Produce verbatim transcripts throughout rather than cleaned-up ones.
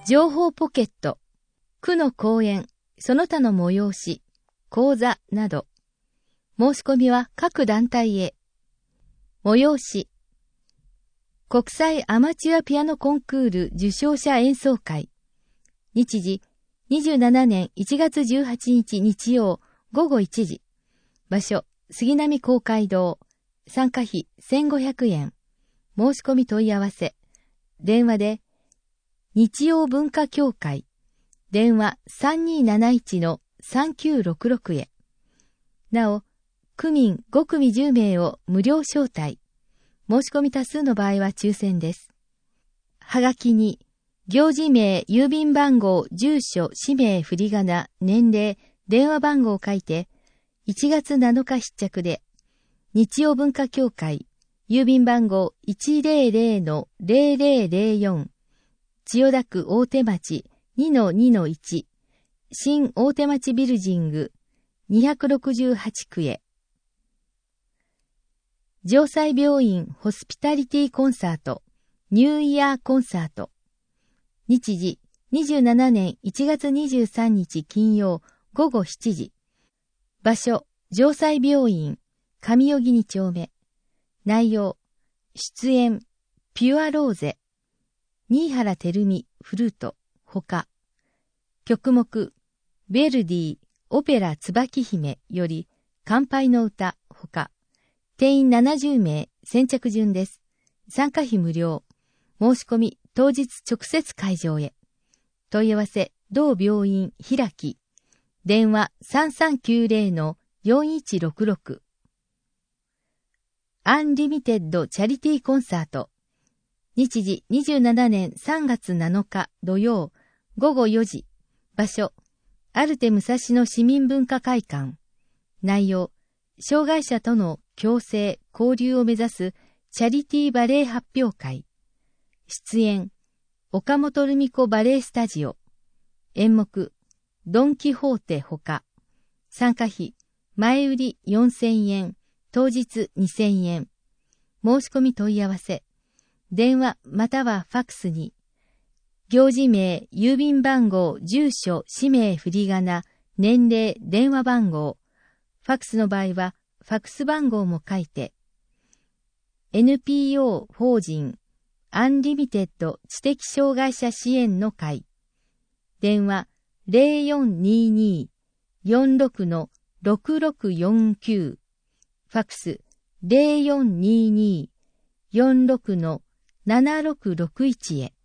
情報ポケット、区の講演、その他の催し、講座など。申し込みは各団体へ。催し、国際アマチュアピアノコンクール受賞者演奏会。日時、にじゅうななねんいちがつじゅうはちにち日曜ごごいちじ。場所、杉並公会堂。参加費せんごひゃくえん。申し込み問い合わせ。電話で、日曜文化協会。電話 さんにーなないちのさんきゅうろくろく へ。なお、区民ごくみじゅうめいを無料招待。申し込み多数の場合は抽選です。はがきに、行事名、郵便番号、住所、氏名、振り仮名、年齢、電話番号を書いて、いちがつなのか必着で、日曜文化協会、郵便番号 いちぜろぜろのぜろぜろぜろよん、千代田区大手町 にのにのいち、新大手町ビルジングにひゃくろくじゅうはちくへ。城西病院ホスピタリティコンサート、ニューイヤーコンサート。日時、にじゅうななねんいちがつにじゅうさんにち金曜ごごしちじ。場所、城西病院、上荻に丁目。内容、出演、ピュアローゼ。新原てるみ、フルート、ほか。曲目、ヴェルディ、オペラ椿姫より、乾杯の歌、ほか。定員ななじゅうめい、先着順です。参加費無料。申し込み、当日直接会場へ。問い合わせ、同病院、開き。電話 さんさんきゅうぜろのよんいちろくろく。アンリミテッドチャリティーコンサート。日時にじゅうななねんさんがつなのか土曜ごごよじ。場所、アルテ武蔵野市民文化会館。内容、障害者との共生、交流を目指すチャリティーバレエ発表会。出演、岡本留美子バレエスタジオ。演目、ドンキホーテほか。参加費、前売りよんせんえん、当日にせんえん。申し込み問い合わせ。電話またはファックスに。行事名、郵便番号、住所、氏名、振り仮名、年齢、電話番号。ファックスの場合は、ファックス番号も書いて。エヌピーオー 法人、アンリミテッド知的障害者支援の会。電話ぜろよんにーにーよんろくのろくろくよんきゅう。ファックスぜろよんにーにーよんろくのななろくろくいちへ。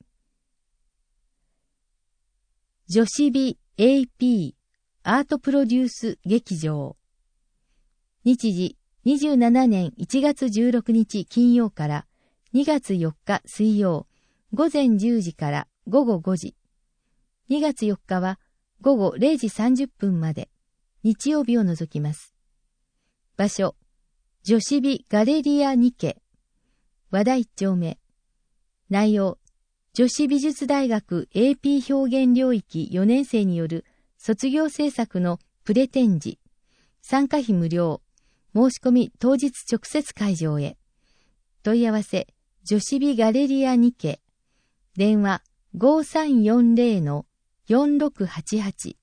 女子美 エーピー アートプロデュース劇場。日時にじゅうななねんいちがつじゅうろくにち金曜からにがつよっか水曜ごぜんじゅうじからごごごじ。にがつよっかはごごれいじさんじゅっぷんまで、日曜日を除きます。場所、女子美ガレリアにけ。和田一丁目。内容、女子美術大学 エーピー 表現領域よねんせいによる卒業制作のプレ展示。参加費無料。申し込み当日直接会場へ。問い合わせ、女子美ガレリアにけ。電話ごさんよんぜろのよんろくはちはち。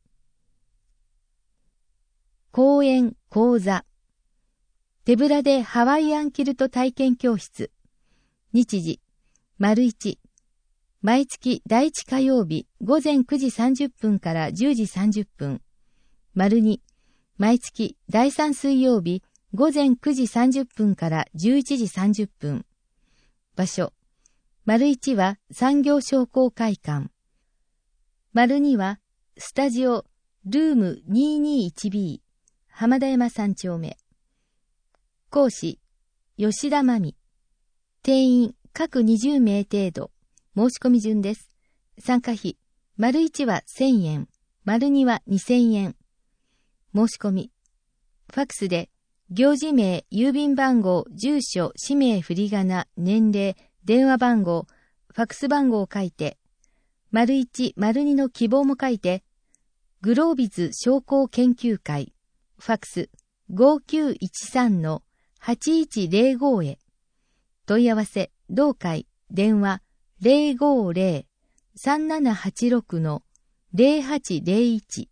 講演講座。手ぶらでハワイアンキルト体験教室。日時、丸一。毎月第一火曜日午前くじさんじゅっぷんからじゅうじさんじゅっぷん。丸二。毎月第三水曜日午前くじさんじゅっぷんからじゅういちじさんじゅっぷん。場所。丸一は産業商工会館。丸二はスタジオルーム にーにーいちビー 浜田山さん丁目。講師吉田真美。定員各にじゅうめい程度。申し込み順です。参加費丸一はせんえん、丸二はにせんえん。申し込み。ファックスで行事名、郵便番号、住所、氏名、振り仮名、年齢、電話番号、ファックス番号を書いて、丸一、丸二の希望も書いて、グロービズ商工研究会、ファックスごきゅういちさんのはちいちぜろごへ。問い合わせ、同会、電話ぜろごぜろさんななはちろくのゼロはちゼロいち。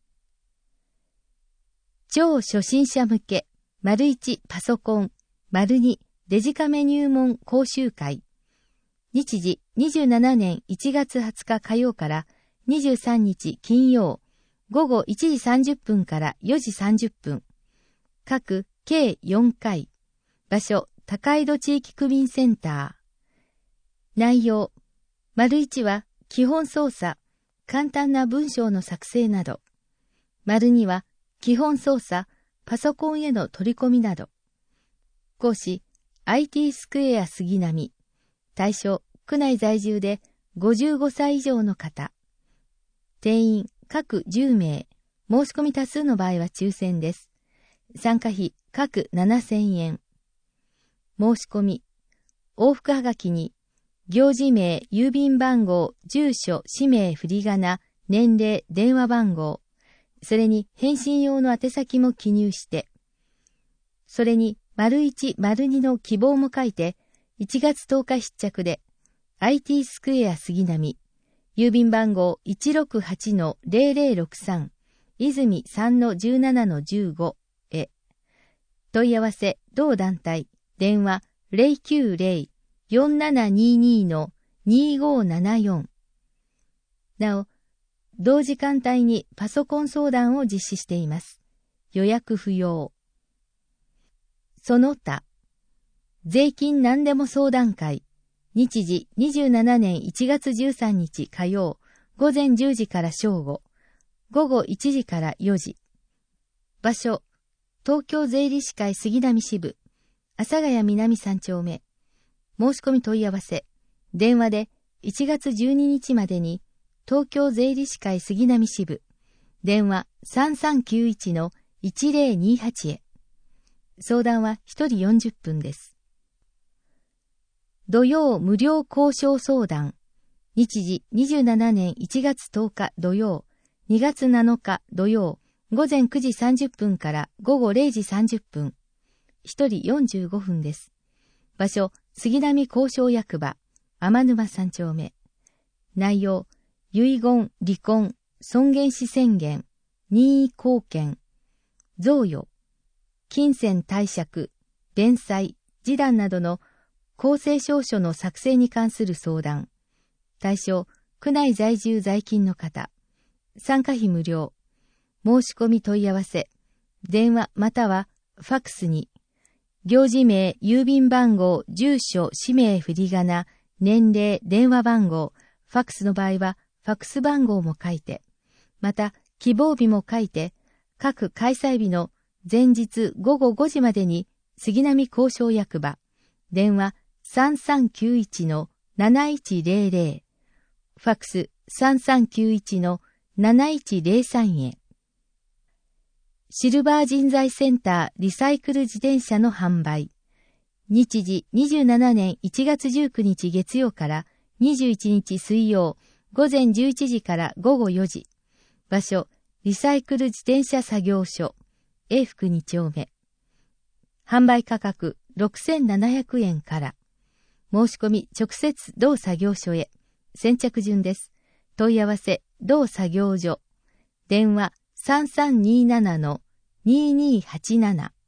超初心者向け、丸いちパソコン、丸にデジカメ入門講習会。日時にじゅうななねんいちがつはつか火曜からにじゅうさんにち金曜、午後いちじさんじゅっぷんからよじさんじゅっぷん。各計よんかい。場所、高井戸地域区民センター。内容、丸いちは基本操作、簡単な文章の作成など。丸には基本操作、パソコンへの取り込みなど。講師、アイティー スクエア杉並。対象、区内在住でごじゅうごさい以上の方。定員、各じゅうめい。申し込み多数の場合は抽選です。参加費、各ななせんえん。申し込み。往復はがきに、行事名、郵便番号、住所、氏名、振り仮名、年齢、電話番号。それに返信用の宛先も記入して。それに、丸いち、丸にの希望も書いて、いちがつとおか必着で、アイティー スクエア杉並。郵便番号 いちろくはちのゼロゼロろくさん、泉 さんのじゅうななのじゅうご へ。問い合わせ、同団体、電話 ゼロきゅうゼロ よんななににのにごななよん。なお、同時間帯にパソコン相談を実施しています。予約不要。その他、税金何でも相談会。日時にじゅうななねんいちがつじゅうさんにち火曜、午前じゅうじから正午、午後いちじからよじ。場所、東京税理士会杉並支部、阿佐ヶ谷南さんちょうめ。申し込み問い合わせ、電話でいちがつじゅうににちまでに、東京税理士会杉並支部、電話 さんさんきゅういちのいちゼロにはち へ。相談はひとりよんじゅっぷんです。土曜無料交渉相談。日時にじゅうななねんいちがつとおか土曜、にがつなのか土曜、午前くじさんじゅっぷんから午後れいじさんじゅっぷん。ひとりよんじゅうごふんです。場所、杉並交渉役場、天沼さんちょうめ。内容、遺言、離婚、尊厳死宣言、任意後見、贈与、金銭貸借、弁済、示談などの公正証書の作成に関する相談。対象、区内在住在勤の方。参加費無料。申し込み問い合わせ。電話またはファックスに。行事名、郵便番号、住所、氏名、振り仮名、年齢、電話番号。ファックスの場合はファックス番号も書いて。また、希望日も書いて、各開催日の前日午後ごじまでに杉並交渉役場。電話さんさんきゅういちのなないちゼロゼロ。ファックスさんさんきゅういちのなないちゼロさんへ。シルバー人材センターリサイクル自転車の販売。日時にじゅうななねんいちがつじゅうくにち月曜からにじゅういちにち水曜、午前じゅういちじから午後よじ。場所、リサイクル自転車作業所、永福にちょうめ。販売価格ろくせんななひゃくえんから。申し込み直接同作業所へ。先着順です。問い合わせ同作業所。電話さんさんにななのににはちなな。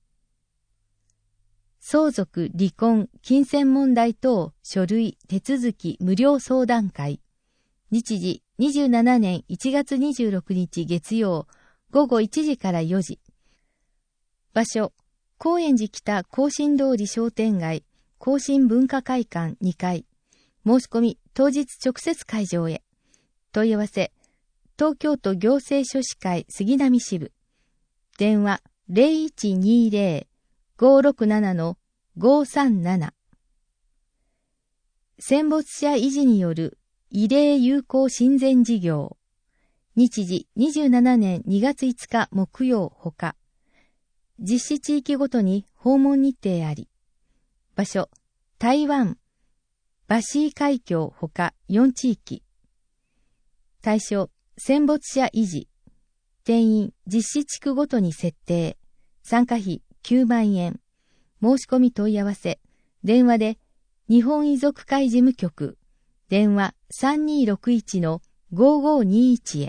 相続、離婚、金銭問題等書類手続き無料相談会。日時にじゅうななねんいちがつにじゅうろくにち月曜、午後いちじからよじ。場所、高円寺北庚申通り商店街、庚申文化会館にかい。申し込み当日直接会場へ。問い合わせ、東京都行政書士会杉並支部。電話ゼロいちにゼロ ごろくななのごさんなな。戦没者維持による慰霊友好親善事業。日時にじゅうななねんにがついつか木曜ほか。実施地域ごとに訪問日程あり。場所、台湾、バシー海峡ほかよんちいき。対象、戦没者維持。定員、実施地区ごとに設定。参加費きゅうまんえん。申し込み問い合わせ。電話で、日本遺族会事務局。電話さんにーろくいちのごーごーにーいち へ。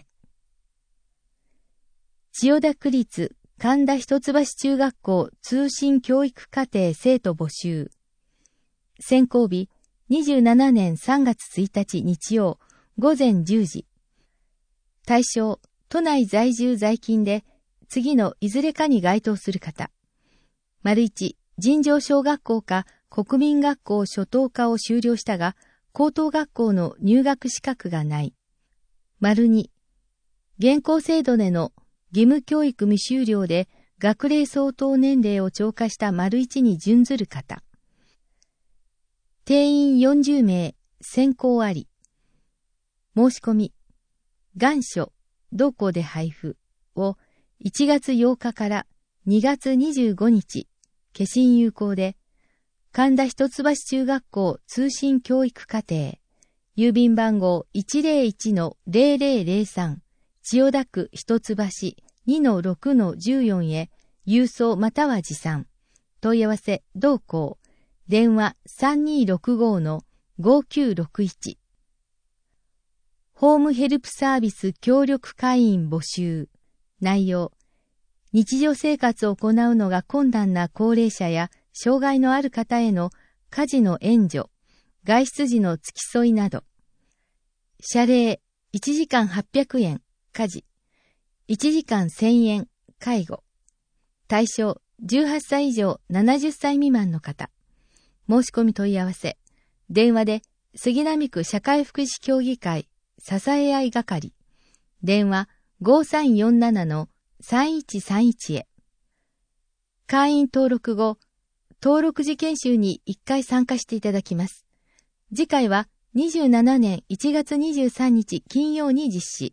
千代田区立神田一橋中学校通信教育課程生徒募集。選考日にじゅうななねんさんがつついたち日曜午前じゅうじ。対象、都内在住在勤で次のいずれかに該当する方。丸一、尋常小学校か国民学校初等科を修了したが、高等学校の入学資格がない。丸二、現行制度での義務教育未修了で学齢相当年齢を超過した丸一に準ずる方。定員よんじゅうめい、選考あり。申し込み、願書、同校で配布をいちがつようかからにがつにじゅうごにち、消印有効で、神田一橋中学校通信教育課程、郵便番号 いちぜろいちのぜろぜろぜろさん、千代田区一橋 にのろくのじゅうよん へ郵送または持参。問い合わせ同校。電話 さんにーろくごのごきゅうろくいち。ホームヘルプサービス協力会員募集。内容。日常生活を行うのが困難な高齢者や障害のある方への家事の援助、外出時の付き添いなど。謝礼いちじかんはっぴゃくえん、家事。いちじかんせんえん、介護。対象、じゅうはっさい以上ななじゅっさい未満の方。申し込み問い合わせ。電話で、杉並区社会福祉協議会、支え合い係。電話ごさんよんななのさんいちさんいちへ。会員登録後、登録時研修にいっかい参加していただきます。次回はにじゅうななねんいちがつにじゅうさんにち金曜に実施。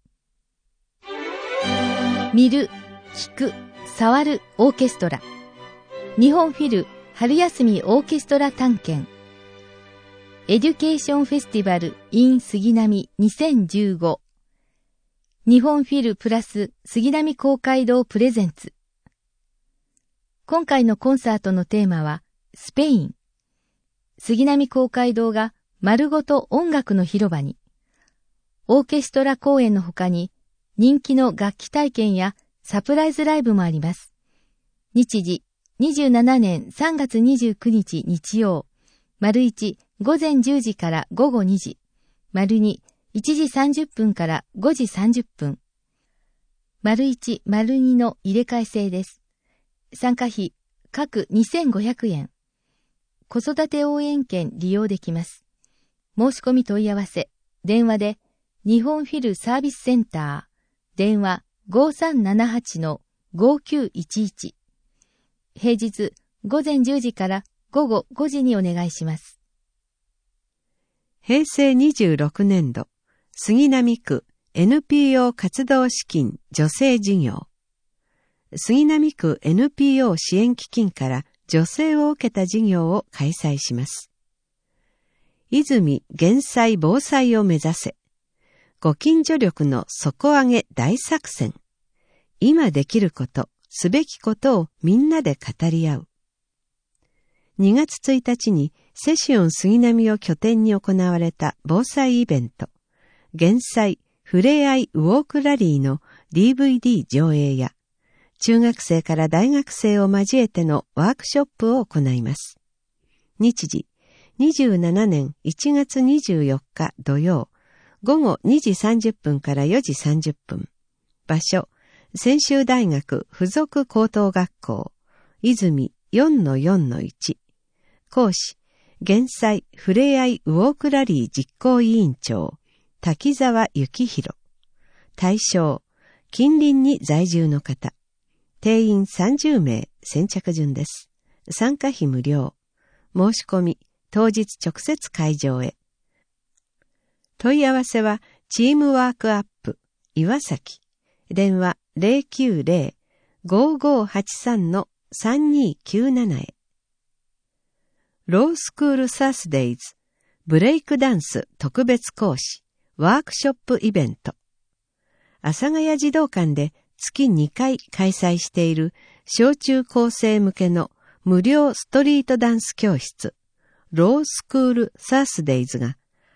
見る、聞く、触るオーケストラ。日本フィル春休みオーケストラ探検。エデュケーションフェスティバル in 杉並にせんじゅうご。日本フィルプラス杉並公会堂プレゼンツ。今回のコンサートのテーマはスペイン。杉並公会堂が丸ごと音楽の広場に。オーケストラ公演の他に人気の楽器体験やサプライズライブもあります。日時にじゅうななねんさんがつにじゅうくにち日曜。丸一午前じゅうじから午後にじ。丸二いちじさんじゅっぷんからごじさんじゅっぷん。丸一丸二の入れ替え制です。参加費各にせんごひゃくえん。子育て応援券利用できます。申し込み問い合わせ。電話で日本フィルサービスセンター。電話ごさんななはちのごきゅういちいち。平日午前じゅうじから午後ごじにお願いします。 へいせいにじゅうろくねんど、杉並区 エヌピーオー 活動資金助成事業。杉並区 エヌピーオー 支援基金から助成を受けた事業を開催します。泉減災防災を目指せ。ご近所力の底上げ大作戦。今できること、すべきことをみんなで語り合う。にがつついたちにセシオン杉並を拠点に行われた防災イベント、減災ふれあいウォークラリーの ディーブイディー 上映や、中学生から大学生を交えてのワークショップを行います。日時、にじゅうななねんいちがつにじゅうよっか土曜、ごごにじさんじゅっぷんからよじさんじゅっぷん。場所、専修大学附属高等学校、泉 よんのよんのいち。講師、減災ふれあいウォークラリー実行委員長、滝沢幸宏。対象、近隣に在住の方。定員さんじゅうめい、先着順です。参加費無料。申し込み、当日直接会場へ。問い合わせは、チームワークアップ、岩崎。電話ぜろきゅうぜろ ごーごーはちさんのさんにーきゅうなな へ。ロースクールサースデイズ、ブレイクダンス特別講師、ワークショップイベント。阿佐ヶ谷児童館で月にかい開催している小中高生向けの無料ストリートダンス教室、ロースクールサースデイズが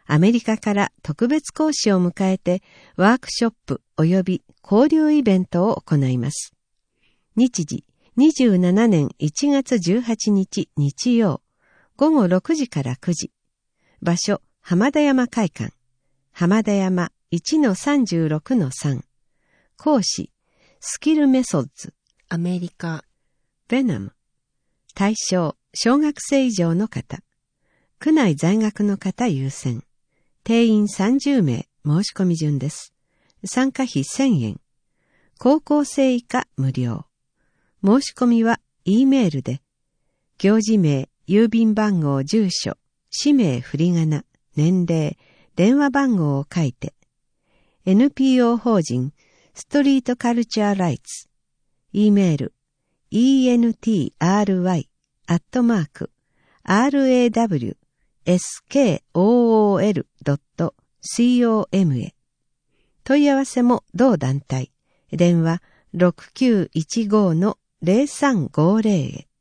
アメリカから特別講師を迎えてワークショップ及び交流イベントを行います。日時にじゅうななねんいちがつじゅうはちにち日曜ごごろくじからくじ。場所浜田山会館。浜田山 いちのさんじゅうろくのさん。講師スキルメソッズ。 アメリカ。 ベナム。対象小学生以上の方。区内在学の方優先。定員さんじゅうめい申し込み順です。参加費せんえん。高校生以下無料。申し込みは E メールで、行事名、郵便番号、住所、氏名、振り仮名、年齢、電話番号を書いて、エヌピーオー 法人ストリートカルチャーライツ、E メール、イーエヌティーアールワイ アットマーク アールエーダブリューエスケーオーオーエル ドット コム へ。問い合わせも同団体。電話ろくきゅういちごのゼロさんごゼロへ。